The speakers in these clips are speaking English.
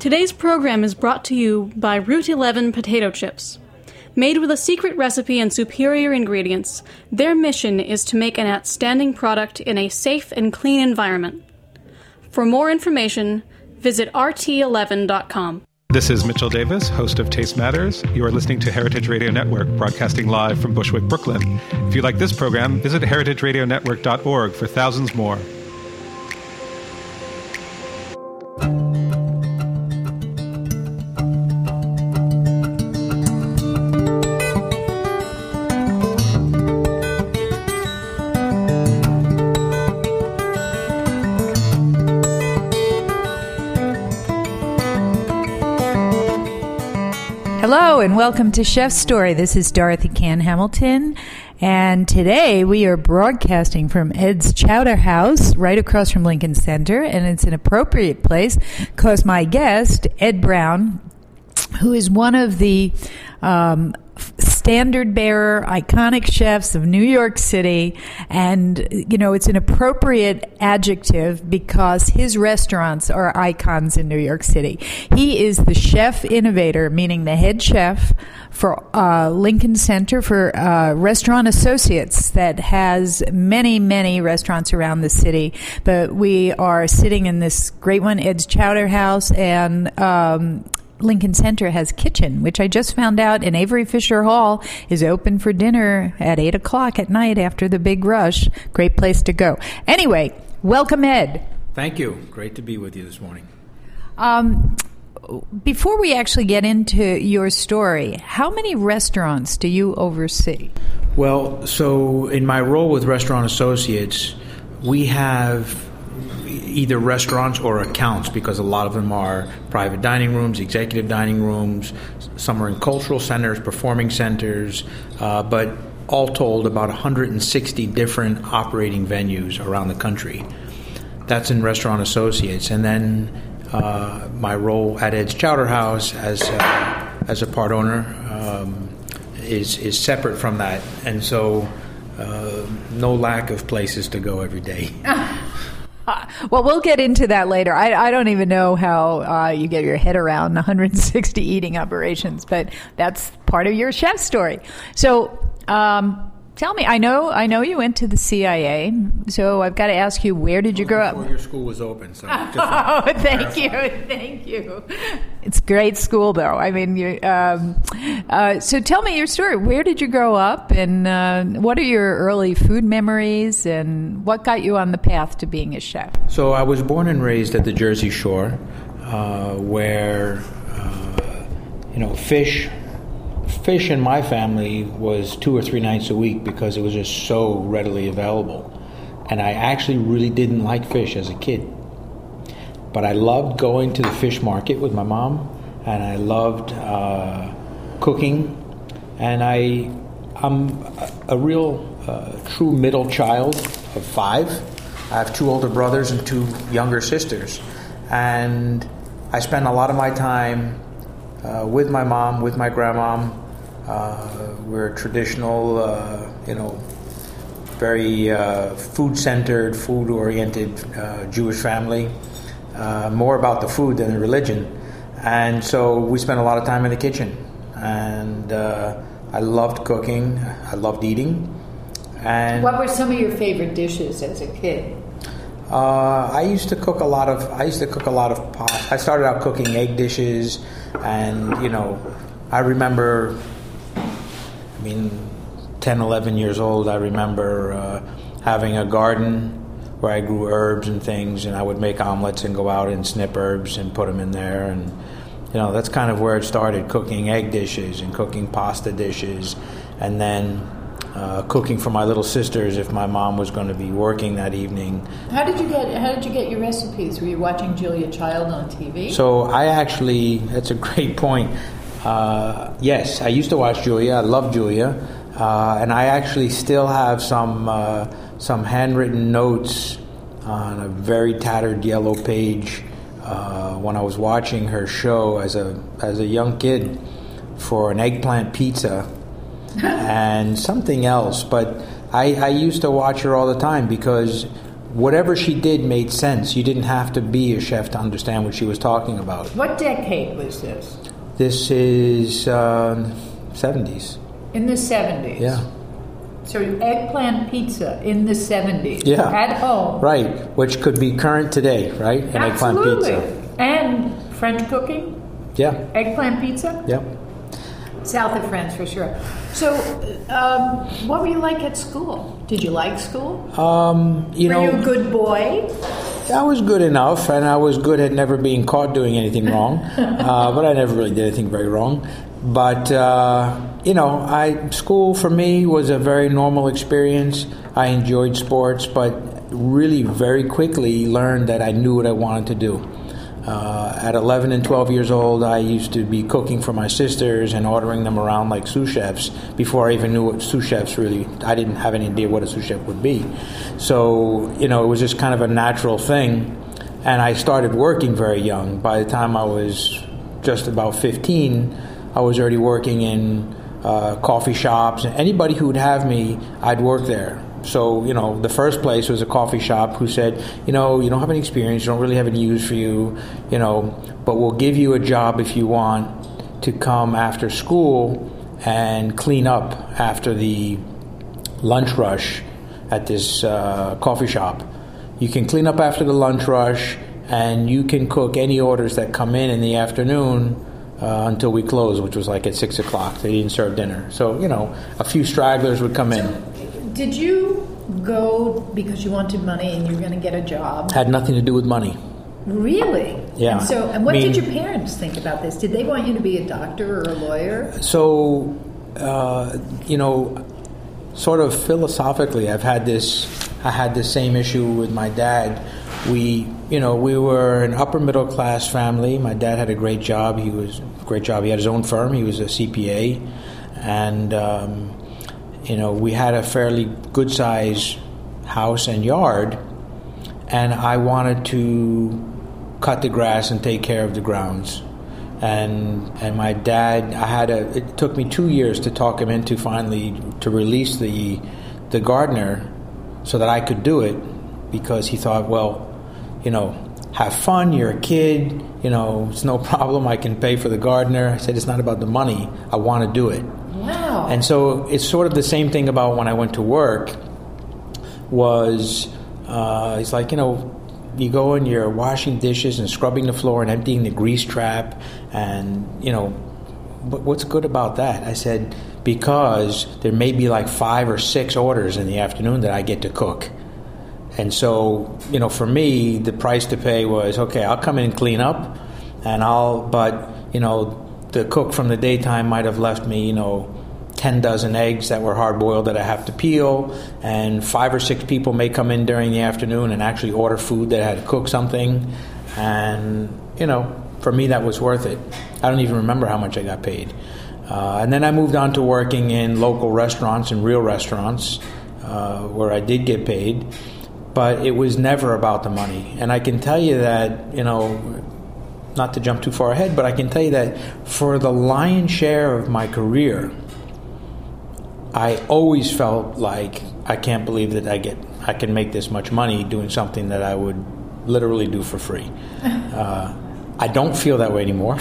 Today's program is brought to you by Route 11 potato chips. Made with a secret recipe and superior ingredients, their mission is to make an outstanding product in a safe and clean environment. For more information, visit rt11.com. This is Mitchell Davis, host of Taste Matters. You are listening to Heritage Radio Network, broadcasting live from Bushwick, Brooklyn. If you like this program, visit heritageradionetwork.org for thousands more. Hello and welcome to Chef's Story. This is Dorothy Cann Hamilton, and today we are broadcasting from Ed's Chowder House right across from Lincoln Center, and it's an appropriate place because my guest, Ed Brown, who is one of the standard bearer, iconic chefs of New York City, and it's an appropriate adjective because his restaurants are icons in New York City. He is the chef innovator, meaning the head chef for Lincoln Center for Restaurant Associates that has many, many restaurants around the city. But we are sitting in this great one, Ed's Chowder House, and Lincoln Center has kitchen, which I just found out in Avery Fisher Hall is open for dinner at 8 o'clock at night after the big rush. Great place to go. Anyway, welcome, Ed. Thank you. Great to be with you this morning. Before we actually get into your story, how many restaurants do you oversee? Well, so in my role with Restaurant Associates, we have either restaurants or accounts, because a lot of them are private dining rooms, executive dining rooms, some are in cultural centers, performing centers, but all told about 160 different operating venues around the country. That's in Restaurant Associates. And then my role at Ed's Chowder House as a part owner is separate from that. And so no lack of places to go every day. Well, we'll get into that later. I don't even know how you get your head around 160 eating operations, but that's part of your chef story. So tell me, I know you went to the CIA, so I've got to ask you, where did you grow up? Before your school was open. So thank you. It's a great school, though. I mean, so tell me your story. Where did you grow up, and what are your early food memories, and what got you on the path to being a chef? So I was born and raised at the Jersey Shore, where fish in my family was 2 or 3 nights a week because it was just so readily available. And I actually really didn't like fish as a kid. But I loved going to the fish market with my mom, and I loved cooking. And I'm a real true middle child of 5. I have 2 older brothers and 2 younger sisters. And I spent a lot of my time with my mom, with my grandmom. We're a traditional, very food-centered, food-oriented Jewish family. More about the food than the religion. And so we spent a lot of time in the kitchen. And I loved cooking. I loved eating. And what were some of your favorite dishes as a kid? I used to cook a lot of pasta. I started out cooking egg dishes, and I remember, 10, 11 years old, I remember having a garden where I grew herbs and things, and I would make omelets and go out and snip herbs and put them in there. And, that's kind of where it started, cooking egg dishes and cooking pasta dishes, and then cooking for my little sisters if my mom was going to be working that evening. How did you get your recipes? Were you watching Julia Child on TV? So that's a great point. Yes, I used to watch Julia. I love Julia, and I actually still have some handwritten notes on a very tattered yellow page when I was watching her show as a young kid for an eggplant pizza and something else. But I used to watch her all the time because whatever she did made sense. You didn't have to be a chef to understand what she was talking about. What decade was this? This is 70s. In the 70s? Yeah. So eggplant pizza in the 70s. Yeah. At home. Right, which could be current today, right? An Absolutely. eggplant pizza. And French cooking? Yeah. Eggplant pizza? Yep. South of France, for sure. So, what were you like at school? Did you like school? Were you a good boy? I was good enough, and I was good at never being caught doing anything wrong. But I never really did anything very wrong. But, school for me was a very normal experience. I enjoyed sports, but really very quickly learned that I knew what I wanted to do. At 11 and 12 years old, I used to be cooking for my sisters and ordering them around like sous chefs before I even knew what sous chefs really... I didn't have any idea what a sous chef would be. So, it was just kind of a natural thing. And I started working very young. By the time I was just about 15, I was already working in coffee shops. Anybody who would have me, I'd work there. So, the first place was a coffee shop who said, you don't have any experience, you don't really have any use for you, but we'll give you a job if you want to come after school and clean up after the lunch rush at this coffee shop. You can clean up after the lunch rush, and you can cook any orders that come in the afternoon until we close, which was like at 6 o'clock. They didn't serve dinner. So, a few stragglers would come in. Did you go because you wanted money and you were going to get a job? Had nothing to do with money. Really? Yeah. And what did your parents think about this? Did they want you to be a doctor or a lawyer? So, sort of philosophically, I had this same issue with my dad. We were an upper middle class family. My dad had a great job. He had his own firm. He was a CPA, and we had a fairly good size house and yard, and I wanted to cut the grass and take care of the grounds. And my dad, it took me 2 years to talk him into finally to release the gardener so that I could do it, because he thought, well, have fun, you're a kid, it's no problem, I can pay for the gardener. I said, it's not about the money, I want to do it. Wow. And so it's sort of the same thing about when I went to work was, it's like, you go and you're washing dishes and scrubbing the floor and emptying the grease trap, and, what's good about that? I said, because there may be like 5 or 6 orders in the afternoon that I get to cook. And so, for me, the price to pay was, okay, I'll come in and clean up, but the cook from the daytime might have left me, 10 dozen eggs that were hard-boiled that I have to peel, and 5 or 6 people may come in during the afternoon and actually order food that I had to cook something. And, for me, that was worth it. I don't even remember how much I got paid. And then I moved on to working in local restaurants and real restaurants where I did get paid. But it was never about the money. And I can tell you that, not to jump too far ahead, but I can tell you that for the lion's share of my career, I always felt like I can't believe that I can make this much money doing something that I would literally do for free. I don't feel that way anymore.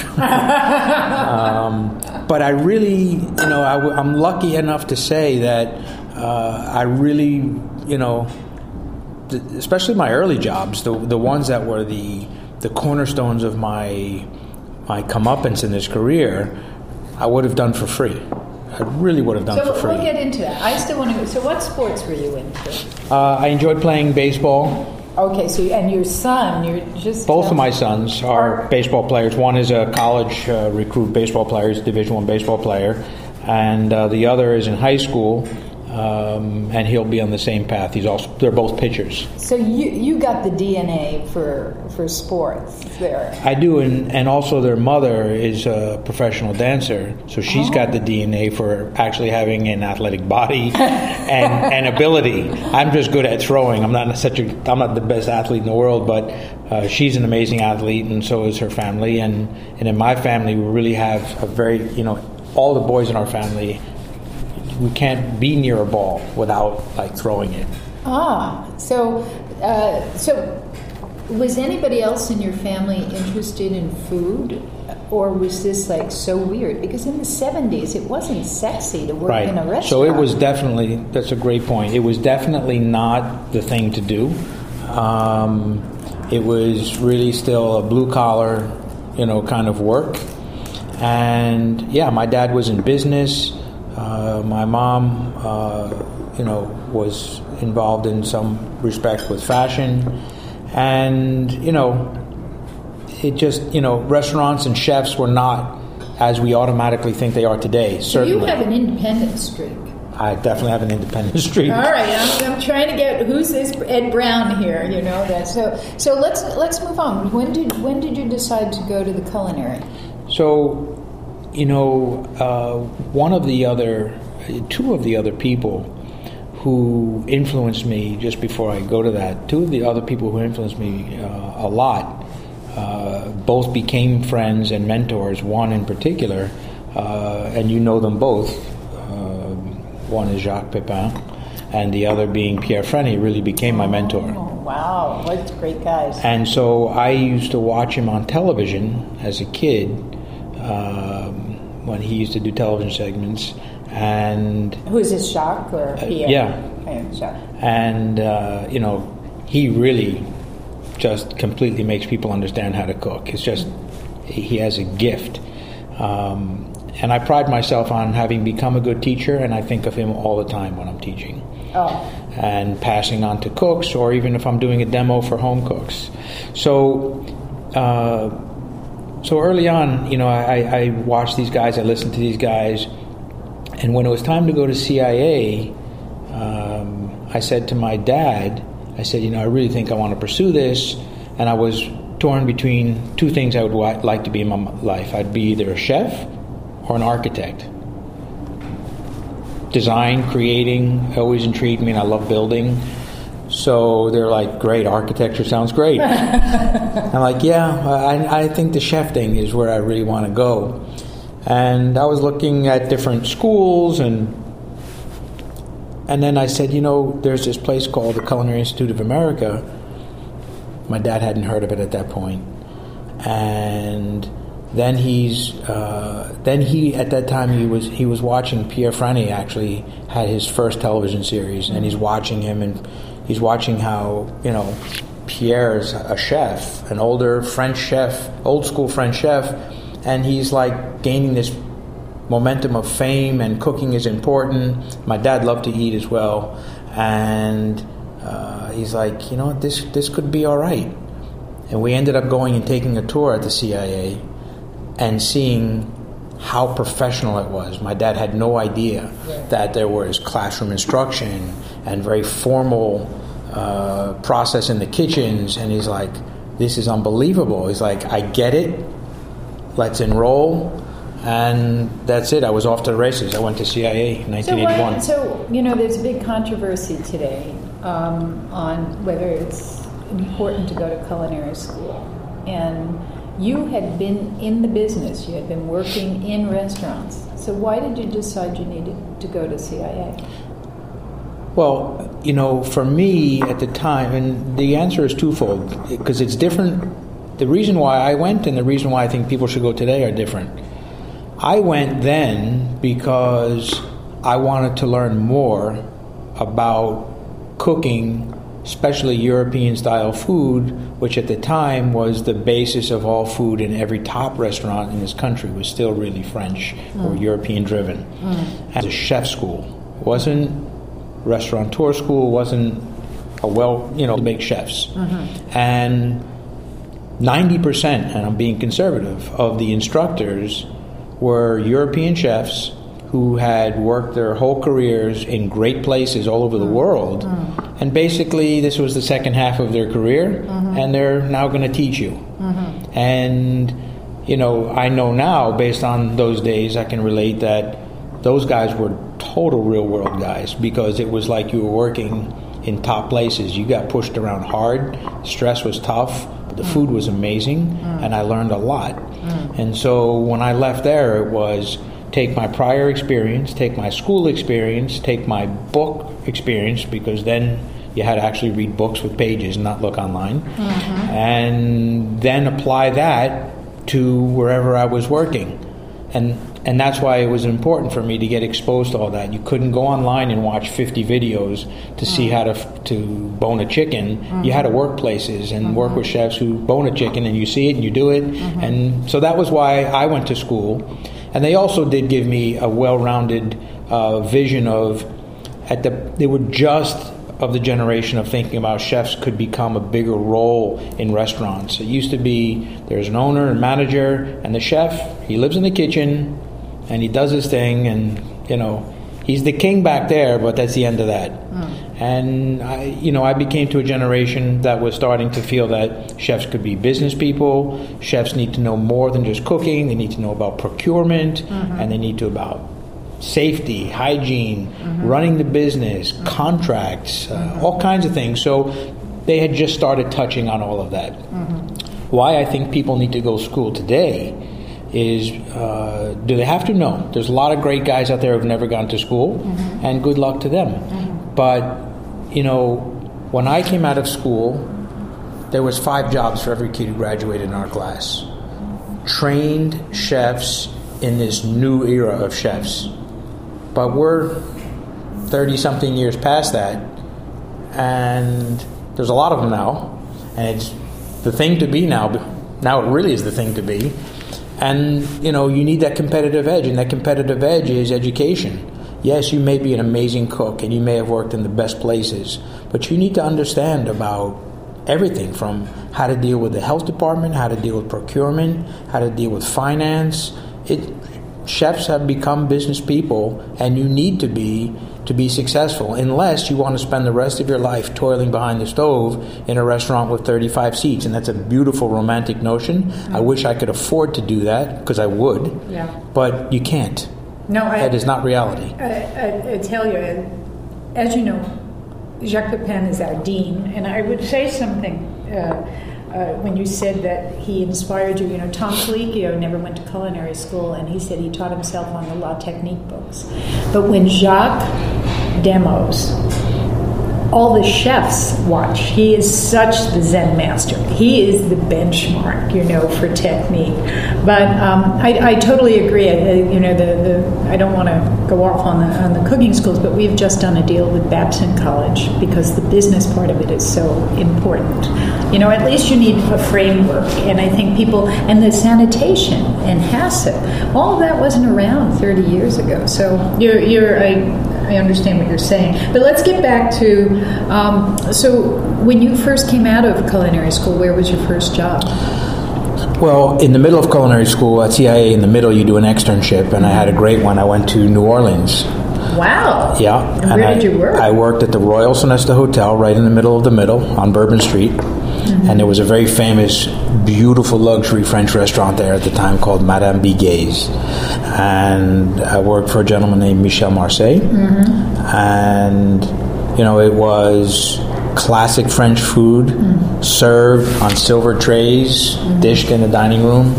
But I really, I'm lucky enough to say that I really, especially my early jobs, the ones that were the cornerstones of my comeuppance in this career, I would have done for free. I really would have done for free. So we'll get into that. I still want to. So what sports were you into? I enjoyed playing baseball. Okay, so and your son, you're just both of my sons are baseball players. One is a college recruit baseball player, he's a Division I baseball player, and the other is in high school. And he'll be on the same path. They're both pitchers. So you got the DNA for sports there. I do, and also their mother is a professional dancer, so she's got the DNA for actually having an athletic body and ability. I'm just good at throwing. I'm not the best athlete in the world, but she's an amazing athlete, and so is her family. And in my family, we really have a very, all the boys in our family. We can't be near a ball without throwing it. So So, was anybody else in your family interested in food? Or was this like so weird? Because in the 70s, it wasn't sexy to work in a restaurant. So it was definitely, that's a great point. It was definitely not the thing to do. It was really still a blue collar, kind of work. And yeah, my dad was in business. My mom, was involved in some respect with fashion. And, it just, restaurants and chefs were not as we automatically think they are today, certainly. So you have an independent streak. I definitely have an independent streak. All right, I'm trying to get, who's this Ed Brown here, that. So let's move on. When did you decide to go to the culinary? So, two of the other people who influenced me, just before I go to that, two of the other people who influenced me a lot, both became friends and mentors, one in particular, and you know them both. One is Jacques Pepin, and the other being Pierre Freni, really became my mentor. Oh, wow. What great guys. And so I used to watch him on television as a kid, when he used to do television segments. And who is this, Jacques or Pierre? Yeah. Okay, Jacques. And, he really just completely makes people understand how to cook. It's just, he has a gift. And I pride myself on having become a good teacher, and I think of him all the time when I'm teaching. Oh. And passing on to cooks, or even if I'm doing a demo for home cooks. So early on, I watched these guys, I listened to these guys, and when it was time to go to CIA, I said to my dad, I really think I want to pursue this, and I was torn between two things I would like to be in my life. I'd be either a chef or an architect. Design, creating, always intrigued me, and I love building. So they're like, great, architecture sounds great. I'm like, yeah, I think the chef thing is where I really want to go. And I was looking at different schools, and then I said, there's this place called the Culinary Institute of America. My dad hadn't heard of it at that point. And then at that time he was watching Pierre Freni, actually had his first television series, and he's watching him, and he's watching how, Pierre's a chef, an older French chef, old school French chef, and he's like gaining this momentum of fame, and cooking is important. My dad loved to eat as well, and he's like, this could be all right. And we ended up going and taking a tour at the CIA and seeing how professional it was. My dad had no idea that there was classroom instruction and very formal process in the kitchens, and he's like, this is unbelievable. He's like, I get it, let's enroll. And that's it. I was off to the races. I went to CIA in 1981. So there's a big controversy today on whether it's important to go to culinary school. And you had been in the business. You had been working in restaurants. So why did you decide you needed to go to CIA? Well, for me at the time, and the answer is twofold, because it's different. The reason why I went and the reason why I think people should go today are different. I went then because I wanted to learn more about cooking, especially European-style food, which at the time was the basis of all food in every top restaurant in this country, was still really French or European-driven. As a chef school. It wasn't restaurateur school, wasn't to make chefs. And 90%, and I'm being conservative, of the instructors were European chefs who had worked their whole careers in great places all over the world. And basically, this was the second half of their career, and they're now going to teach you. And, I know now, based on those days, I can relate that those guys were total real-world guys, because it was like you were working in top places. You got pushed around hard. Stress was tough. But the food was amazing, and I learned a lot. And so when I left there, it was take my prior experience, take my school experience, take my book experience, because then You had to actually read books with pages, not look online. And then apply that to wherever I was working. And that's why it was important for me to get exposed to all that. You couldn't go online and watch 50 videos to see how to bone a chicken. You had to work places and work with chefs who bone a chicken, and you see it and you do it. And so that was why I went to school. And they also did give me a well-rounded vision of, they were just of the generation of thinking about chefs could become a bigger role in restaurants. It used to be there's an owner and manager, and the chef, he lives in the kitchen and he does his thing, and he's the king back there, but that's the end of that. And I became to a generation that was starting to feel that chefs could be business people. Chefs need to know more than just cooking. They need to know about procurement, and they need to about safety, hygiene, running the business, contracts, all kinds of things. So they had just started touching on all of that. Why I think people need to go to school today is, do they have to? No. There's a lot of great guys out there who've never gone to school, and good luck to them. But, when I came out of school, there was 5 jobs for every kid who graduated in our class. Trained chefs in this new era of chefs. But we're 30-something years past that, and there's a lot of them now, and it's the thing to be now. Now it really is the thing to be. And, you need that competitive edge, and that competitive edge is education. Yes, you may be an amazing cook, and you may have worked in the best places, but you need to understand about everything from how to deal with the health department, how to deal with procurement, how to deal with finance. Chefs have become business people, and you need to be successful, unless you want to spend the rest of your life toiling behind the stove in a restaurant with 35 seats. And that's a beautiful romantic notion. I wish I could afford to do that, because I would. But you can't. No, that is not reality. I tell you, as you know, Jacques Pepin is our dean, and I would say something when you said that he inspired you. Tom Colicchio never went to culinary school, and he said he taught himself on the La Technique books. But when Jacques demos, all the chefs watch. He is such the Zen master. He is the benchmark, for technique. But I totally agree. I don't want to go off on the cooking schools, but we've just done a deal with Babson College because the business part of it is so important. At least you need a framework, and I think people, and the sanitation and HACCP, all of that wasn't around 30 years ago. So I understand what you're saying. But let's get back to, so when you first came out of culinary school, where was your first job? Well, in the middle of culinary school at CIA, in the middle, you do an externship, and I had a great one. I went to New Orleans. Wow. Yeah. And where did you work? I worked at the Royal Sonesta Hotel right in the middle of the middle on Bourbon Street. And there was a very famous, beautiful luxury French restaurant there at the time called Madame Biguet's. And I worked for a gentleman named Michel Marseille. And, it was classic French food served on silver trays, dished in the dining room.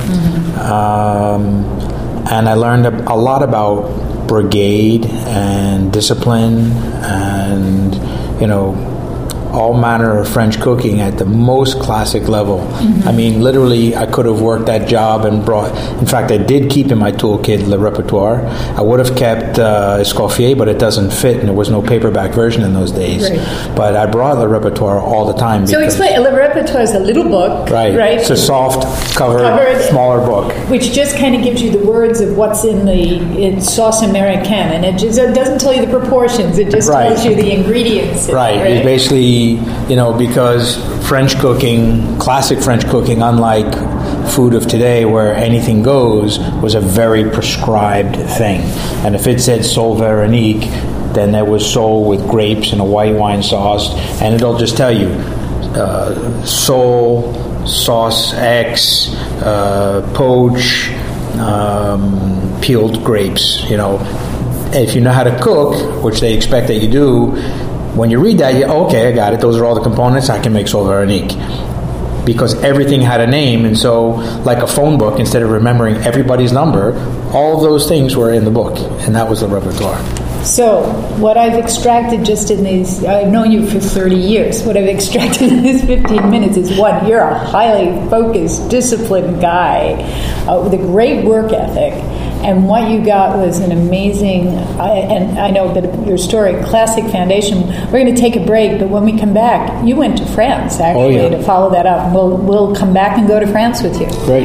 And I learned a lot about brigade and discipline and, all manner of French cooking at the most classic level. I mean, literally, I could have worked that job and in fact, I did keep in my toolkit Le Repertoire. I would have kept Escoffier, but it doesn't fit, and there was no paperback version in those days. Right. But I brought Le Repertoire all the time. So explain, Le Repertoire is a little book. Right. It's a soft covered, smaller book. Which just kind of gives you the words of what's in sauce américaine, and it doesn't tell you the proportions, it just tells you the ingredients. Right. It's basically, because French cooking, classic French cooking, unlike food of today where anything goes, was a very prescribed thing. And if it said sole Veronique, then there was sole with grapes and a white wine sauce, and it'll just tell you sole, sauce X, poach, peeled grapes. If you know how to cook, which they expect that you do, when you read that, okay, I got it. Those are all the components. I can make sole Veronique. Because everything had a name, and so, like a phone book, instead of remembering everybody's number, all of those things were in the book, and that was the repertoire. So, what I've extracted just in these, I've known you for 30 years, what I've extracted in these 15 minutes is one, you're a highly focused, disciplined guy with a great work ethic. And what you got was an amazing, and I know a bit of your story, classic foundation. We're going to take a break, but when we come back, you went to France, actually, to follow that up. We'll come back and go to France with you. Great.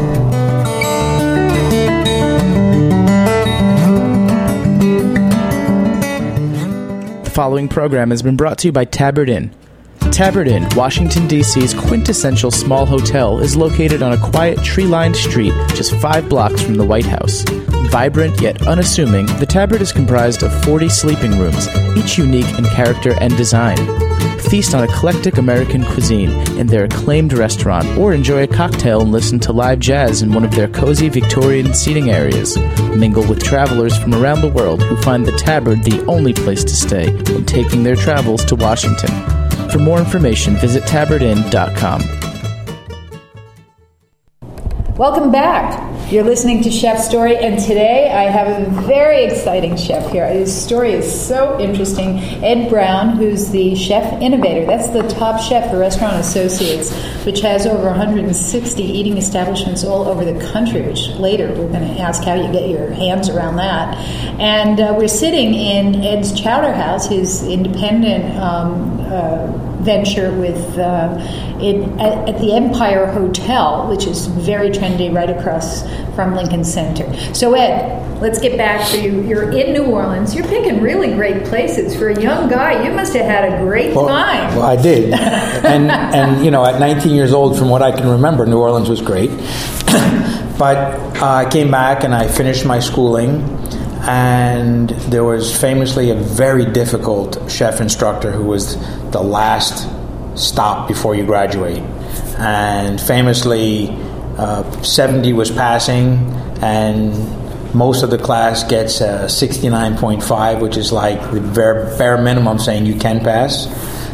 The following program has been brought to you by Tabard Inn. Tabard Inn, Washington, D.C.'s quintessential small hotel, is located on a quiet, tree-lined street just 5 blocks from the White House. Vibrant yet unassuming, the Tabard is comprised of 40 sleeping rooms, each unique in character and design. Feast on eclectic American cuisine in their acclaimed restaurant, or enjoy a cocktail and listen to live jazz in one of their cozy Victorian seating areas. Mingle with travelers from around the world who find the Tabard the only place to stay when taking their travels to Washington. For more information, visit tabardinn.com. Welcome back. You're listening to Chef Story, and today I have a very exciting chef here. His story is so interesting. Ed Brown, who's the chef innovator. That's the top chef for Restaurant Associates, which has over 160 eating establishments all over the country, which later we're going to ask how you get your hands around that. And we're sitting in Ed's Chowder House, his independent venture with at the Empire Hotel, which is very trendy right across from Lincoln Center. So Ed, let's get back to you. You're in New Orleans. You're picking really great places. For a young guy, you must have had a great time. Well, I did. and at 19 years old, from what I can remember, New Orleans was great. But I came back and I finished my schooling, and there was famously a very difficult chef instructor who was the last stop before you graduate. And famously, 70 was passing, and most of the class gets 69.5, which is like the bare minimum saying you can pass.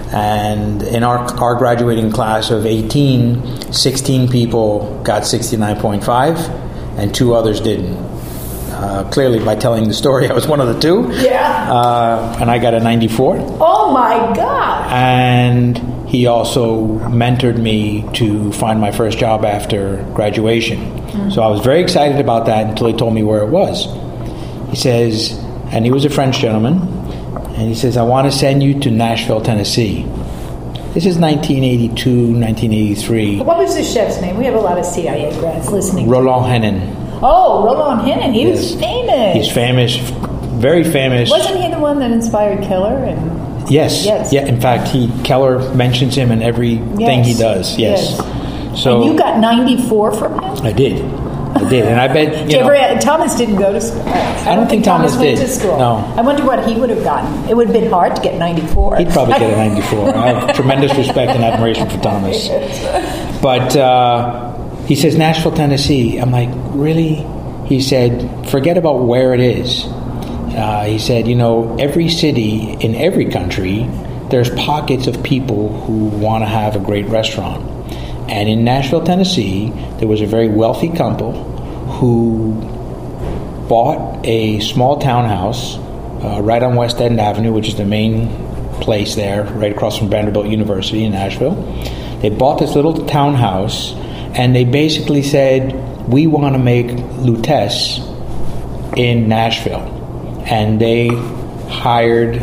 And in our graduating class of 18, 16 people got 69.5, and 2 others didn't. Clearly, by telling the story, I was one of the 2. Yeah. And I got a 94. Oh, my God. And he also mentored me to find my first job after graduation. Mm-hmm. So I was very excited about that until he told me where it was. He says, and he was a French gentleman, and he says, I want to send you to Nashville, Tennessee. This is 1982, 1983. What was the chef's name? We have a lot of CIA grads listening. Roland Hennin. Oh, Roland Hennin. He was famous. He's famous, very famous. Wasn't he the one that inspired Keller? Yes. Yeah. In fact, Keller mentions him in everything he does. Yes. So and you got 94 from him? I did, and I bet Thomas didn't go to school. I don't think Thomas went did. To school. No. I wonder what he would have gotten. It would have been hard to get 94. He'd probably get a 94. I have tremendous respect and admiration for Thomas. But he says Nashville, Tennessee. I'm like, really? He said, forget about where it is. He said, every city in every country, there's pockets of people who want to have a great restaurant. And in Nashville, Tennessee, there was a very wealthy couple who bought a small townhouse right on West End Avenue, which is the main place there, right across from Vanderbilt University in Nashville. They bought this little townhouse, and they basically said, we want to make Lutèce in Nashville. And they hired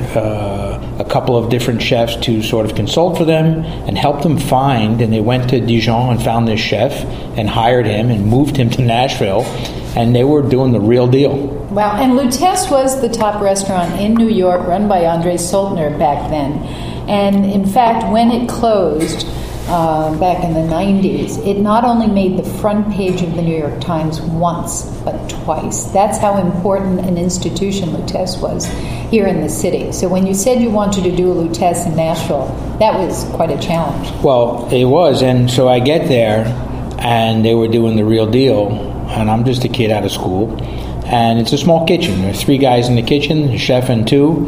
a couple of different chefs to sort of consult for them and help them find, and they went to Dijon and found this chef and hired him and moved him to Nashville, and they were doing the real deal. Wow, and Lutèce was the top restaurant in New York run by Andre Soltner back then. And in fact, when it closed back in the 90s, it not only made the front page of the New York Times once, but twice. That's how important an institution Lutèce was here in the city. So when you said you wanted to do a Lutèce in Nashville, that was quite a challenge. Well, it was, and so I get there, and they were doing the real deal, and I'm just a kid out of school, and it's a small kitchen. There's 3 guys in the kitchen, a chef and 2,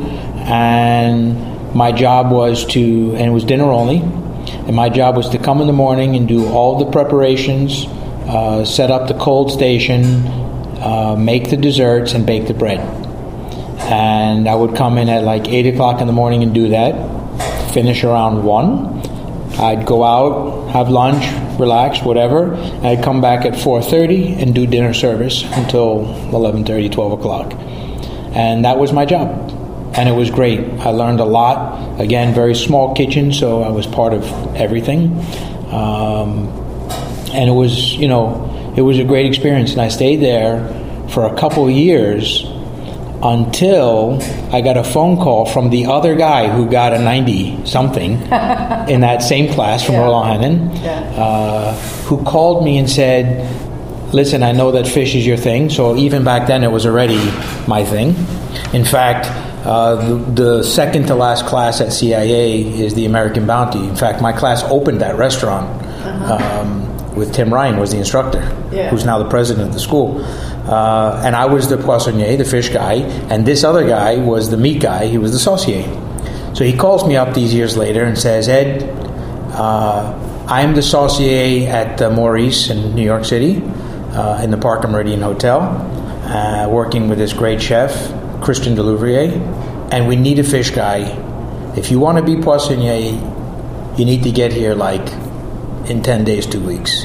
and my job was and it was dinner only, and my job was to come in the morning and do all the preparations, set up the cold station, make the desserts, and bake the bread. And I would come in at like 8 o'clock in the morning and do that, finish around 1. I'd go out, have lunch, relax, whatever. I'd come back at 4:30 and do dinner service until 11:30, 12 o'clock. And that was my job. And it was great. I learned a lot. Again, very small kitchen, so I was part of everything. And it was, it was a great experience. And I stayed there for a couple of years until I got a phone call from the other guy who got a 90-something in that same class from Roland Hennen, who called me and said, listen, I know that fish is your thing. So even back then it was already my thing. In fact, the second to last class at CIA is the American Bounty. In fact, my class opened that restaurant with Tim Ryan was the instructor, who's now the president of the school. And I was the poissonnier, the fish guy, and this other guy was the meat guy. He was the saucier. So he calls me up these years later and says, Ed, I'm the saucier at the Maurice in New York City, in the Park and Meridian Hotel, working with this great chef, Christian Delouvrier, and we need a fish guy. If you want to be poissonnier, you need to get here like in 10 days, 2 weeks.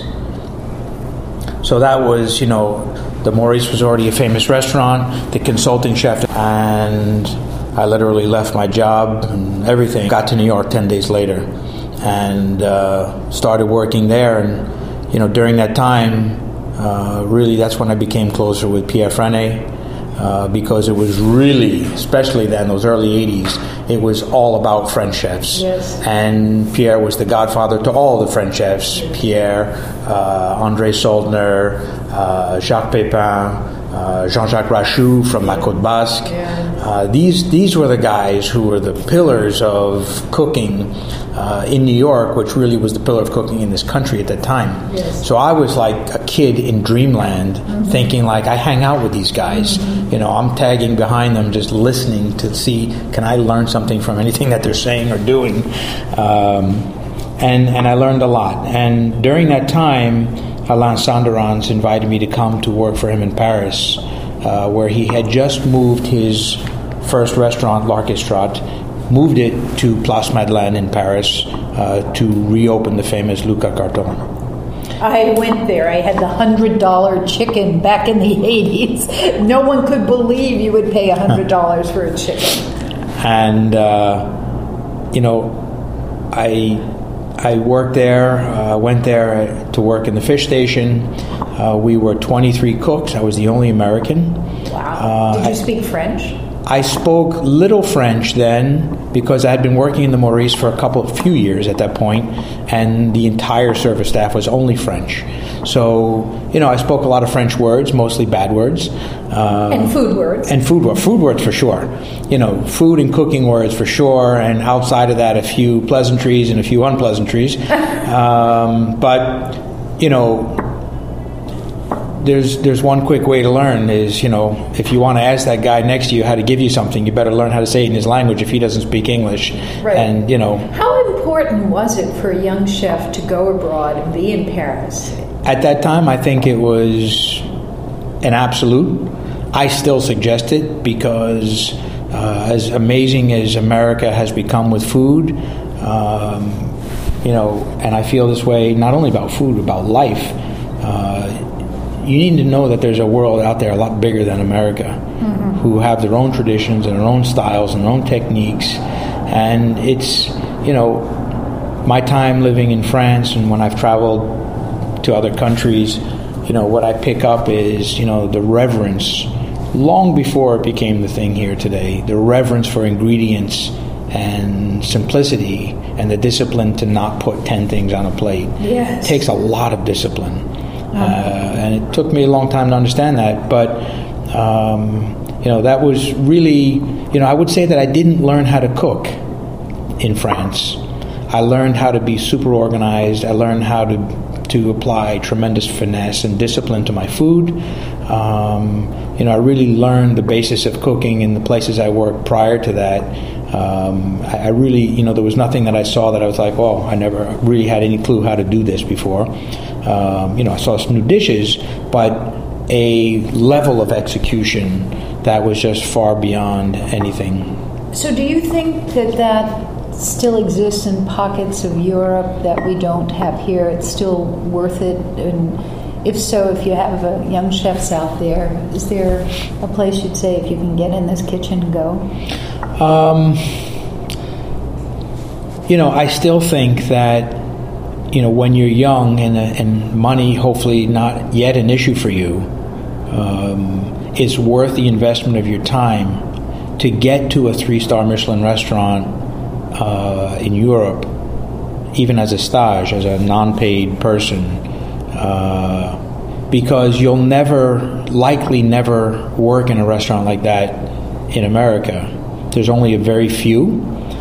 So that was, the Maurice was already a famous restaurant, the consulting chef, and I literally left my job and everything. Got to New York 10 days later and started working there. And, during that time, really that's when I became closer with Pierre Frenet, because it was really, especially then, those early 80s, it was all about French chefs. Yes. And Pierre was the godfather to all the French chefs. Pierre, André Soldner, Jacques Pépin, Jean-Jacques Rachou from La Côte Basque. These were the guys who were the pillars of cooking in New York, which really was the pillar of cooking in this country at that time. Yes. So I was like a kid in dreamland, thinking like, I hang out with these guys. I'm tagging behind them, just listening to see, can I learn something from anything that they're saying or doing? And I learned a lot. And during that time, Alain Sanderans invited me to come to work for him in Paris, where he had just moved his first restaurant, L'Orchestrat, moved it to Place Madeleine in Paris to reopen the famous Luca Carton. I went there. I had the $100 chicken back in the 80s. No one could believe you would pay $100 for a chicken. And, I worked there, went there to work in the fish station. We were 23 cooks. I was the only American. Wow. Did you speak French? I spoke little French then because I had been working in the Maurice for a few years at that point, and the entire service staff was only French. So, I spoke a lot of French words, mostly bad words. And food words. And food words for sure. Food and cooking words for sure, and outside of that, a few pleasantries and a few unpleasantries. But, there's one quick way to learn is, if you want to ask that guy next to you how to give you something, you better learn how to say it in his language if he doesn't speak English. Right. And, How important was it for a young chef to go abroad and be in Paris? At that time, I think it was an absolute. I still suggest it because as amazing as America has become with food, and I feel this way not only about food, about life, you need to know that there's a world out there a lot bigger than America, who have their own traditions and their own styles and their own techniques. And it's, my time living in France and when I've traveled to other countries, what I pick up is, the reverence, long before it became the thing here today, the reverence for ingredients and simplicity and the discipline to not put 10 things on a plate. Yes. It takes a lot of discipline. And it took me a long time to understand that, but that was really, I would say that I didn't learn how to cook in France. I learned how to be super organized. I learned how to apply tremendous finesse and discipline to my food. I really learned the basis of cooking in the places I worked prior to that. I really, there was nothing that I saw that I was like, oh, I never really had any clue how to do this before. I saw some new dishes, but a level of execution that was just far beyond anything. So do you think that still exists in pockets of Europe that we don't have here? It's still worth it? And if so, if you have young chefs out there, is there a place you'd say, if you can get in this kitchen, go? I still think that, when you're young and money hopefully not yet an issue for you, it's worth the investment of your time to get to a 3-star Michelin restaurant in Europe, even as a stage, as a non-paid person, because you'll likely never work in a restaurant like that in America. There's only a very few,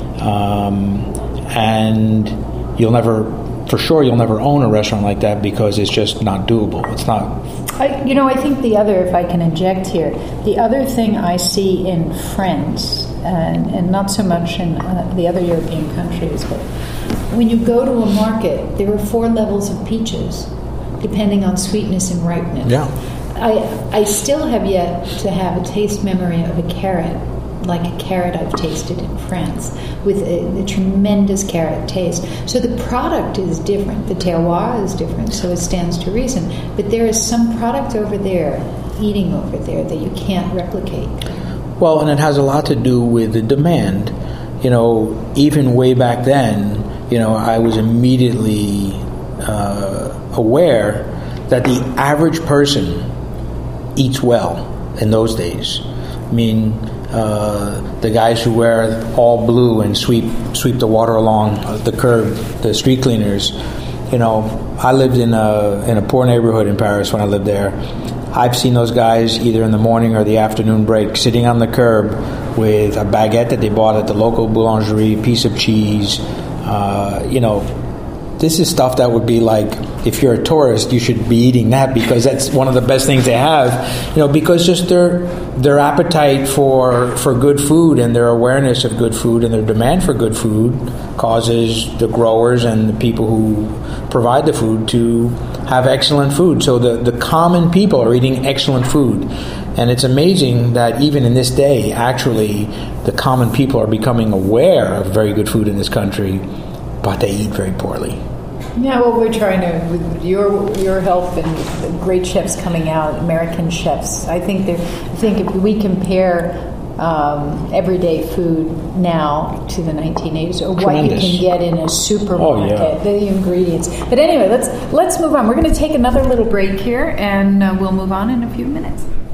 and you'll never own a restaurant like that because it's just not doable. It's not. I think the other, if I can inject here, the other thing I see in France, and not so much in the other European countries, but when you go to a market, there are 4 levels of peaches, depending on sweetness and ripeness. Yeah. I still have yet to have a taste memory of a carrot, like a carrot I've tasted in France, with a tremendous carrot taste. So the product is different. The terroir is different, so it stands to reason. But there is some product over there, eating over there, that you can't replicate. Well, and it has a lot to do with the demand. Even way back then, I was immediately aware that the average person eats well in those days. I mean, the guys who wear all blue and sweep the water along the curb, the street cleaners. I lived in a poor neighborhood in Paris when I lived there. I've seen those guys either in the morning or the afternoon break sitting on the curb with a baguette that they bought at the local boulangerie, piece of cheese. This is stuff that would be like, if you're a tourist, you should be eating that because that's one of the best things they have. Because just their appetite for good food and their awareness of good food and their demand for good food causes the growers and the people who provide the food to have excellent food. So the common people are eating excellent food. And it's amazing that even in this day, actually, the common people are becoming aware of very good food in this country, but they eat very poorly. Yeah, well, we're trying to, with your help and the great chefs coming out, American chefs. I think if we compare everyday food now to the 1980s, or what you can get in a supermarket, the ingredients. But anyway, let's move on. We're going to take another little break here, and we'll move on in a few minutes.